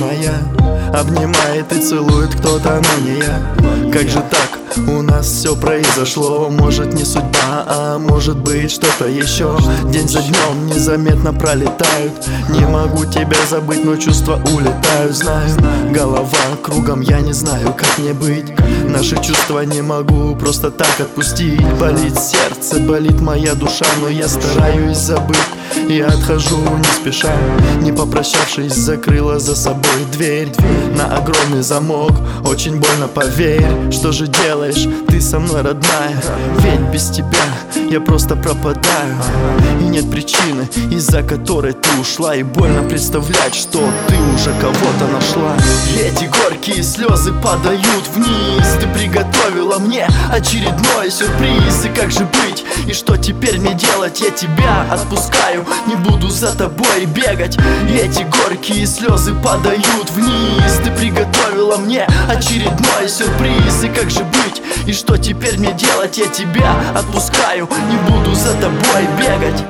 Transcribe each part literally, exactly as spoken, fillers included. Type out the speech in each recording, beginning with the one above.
моя обнимает и целует кто-то, но не я. Как же так? У нас все произошло. Может, не судьба, а может быть что-то еще. День за днем незаметно пролетают. Не могу тебя забыть, но чувства улетают. Знаю, голова кругом, я не знаю, как мне быть. Наши чувства не могу просто так отпустить. Болит сердце, болит моя душа, но я стараюсь забыть. Я отхожу не спеша, не попрощавшись, закрыла за собой дверь на огромный замок. Очень больно, поверь. Что же делаешь ты со мной, родная? Ведь без тебя я просто пропадаю. И нет причины, из-за которой ты ушла. И больно представлять, что ты уже кого-то нашла. Эти горькие слезы падают вниз. Ты приготовила мне очередной сюрприз. И как же быть? И что теперь мне делать? Я тебя отпускаю, не буду за тобой бегать. Эти горькие слезы падают вниз. Ты приготовила мне очередной сюрприз. И как же быть? И что теперь мне делать? Я тебя отпускаю, не буду за тобой бегать.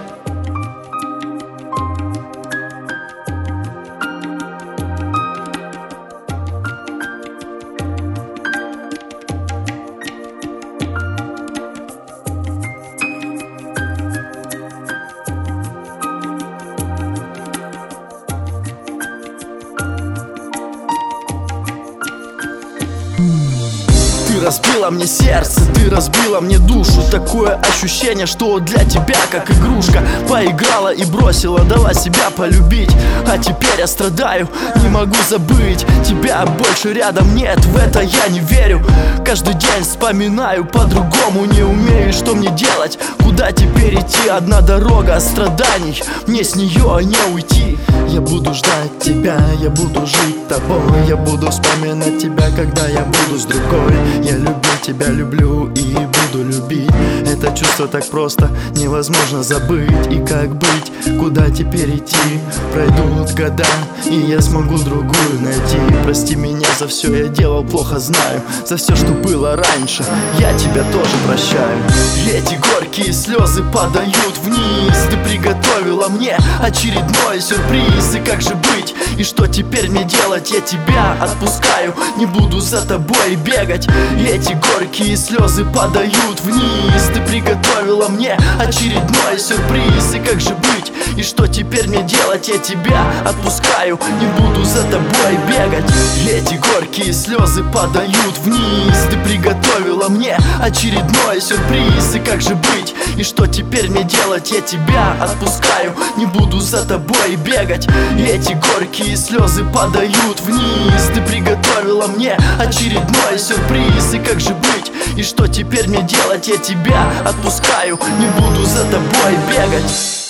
Ты разбила мне сердце, ты разбила мне душу. Такое ощущение, что для тебя как игрушка. Поиграла и бросила, дала себя полюбить. А теперь я страдаю, не могу забыть. Тебя больше рядом нет, в это я не верю. Каждый день вспоминаю, по-другому не умею. Что мне делать, куда теперь идти? Одна дорога страданий, мне с нее не уйти. Я буду ждать тебя, я буду жить тобой. Я буду вспоминать тебя, когда я буду с другой. Я люблю тебя, люблю и буду любить. Это чувство так просто, невозможно забыть. И как быть, куда теперь идти? Пройдут года, и я смогу другую найти. Прости меня за все, я делал плохо, знаю. За все, что было раньше, я тебя тоже прощаю. Эти горькие слезы падают вниз. Ты приготовила мне очередной сюрприз. И как же быть? И что теперь мне делать? Я тебя отпускаю, не буду за тобой бегать. Эти горькие слезы падают вниз. Ты приготовила мне очередной сюрприз. И как же быть? И что теперь мне делать? Я тебя отпускаю, не буду за тобой бегать. Эти горькие слезы падают вниз. Ты приготовила мне очередной сюрприз. И как же быть? И что теперь мне делать? Я тебя отпускаю, не буду за тобой бегать. Эти горькие слезы падают вниз. Ты приготовила мне очередной сюрприз. И как же быть? И что теперь мне делать? Я тебя отпускаю, не буду за тобой бегать.